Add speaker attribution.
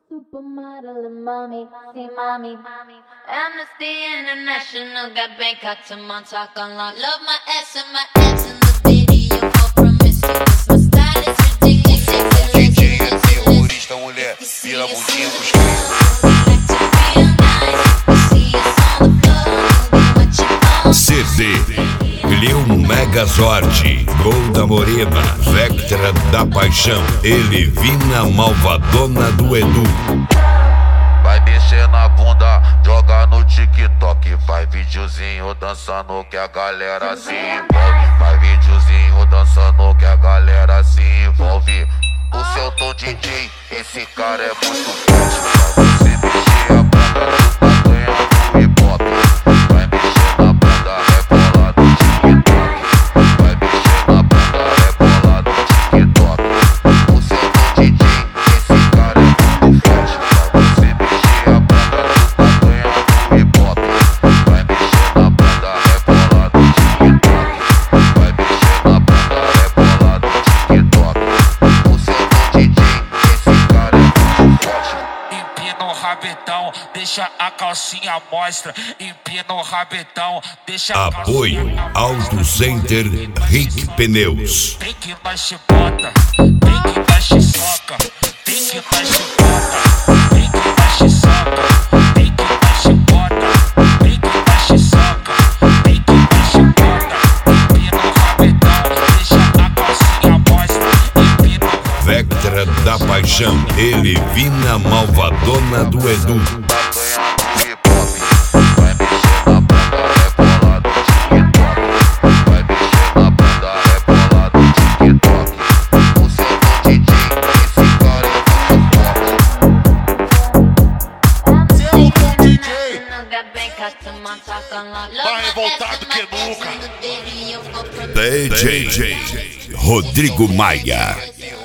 Speaker 1: Supermodel and mommy, see mommy. Amnesty International got Bangkok to Montauk unlocked. Love my ass and my abs in the video for promiscuous. My style is ridiculous.
Speaker 2: DJ é terrorista, mulher, vira a bundinha pros
Speaker 3: CD Lil Megazord, Gol da Morena, Vectra da Paixão, Elevina Malvadona do Edu.
Speaker 2: Vai mexer na bunda, joga no TikTok. Vai videozinho dançando que a galera se envolve. Vai videozinho dançando que a galera se envolve. O seu tom DJ, esse cara é muito forte. Pra você mexer a bunda, tu tá ganhando hip-hop. Vai mexer na bunda, rebola no TikTok. Vai mexer na bunda, rebola no TikTok. O seu tom DJ, esse cara é muito forte. Pra você mexer a bunda, tu tá ganhando hip-hop. Vai mexer na bunda, rebola no TikTok. Vai mexer na bunda, rebola no TikTok. O seu tom DJ, esse cara é muito forte.
Speaker 4: Empina o rabetão, deixa a calcinha mostra. Empina o rabetão, deixa a
Speaker 3: Apoio Auto Center Rick Pneus.
Speaker 4: Tem que nós te bota, tem que nós te soca. Tem que nós te bota, tem que nós te soca. Tem que nós te bota, tem que nós te soca. Tem que nós te bota. Empina o rabetão, deixa a calcinha mostra. Empina o rabetão.
Speaker 3: Vectra da Paixão, Elevina Malvadona do Edu.
Speaker 2: Tá ganhando hip-hop. Vai mexer na bunda, rebola no TikTok. Vai mexer na bunda, rebola no TikTok. O seu tom DJ, esse cara é muito forte. Seu tom DJ
Speaker 1: tá revoltado que nunca.
Speaker 3: DJ Rodrigo Maia.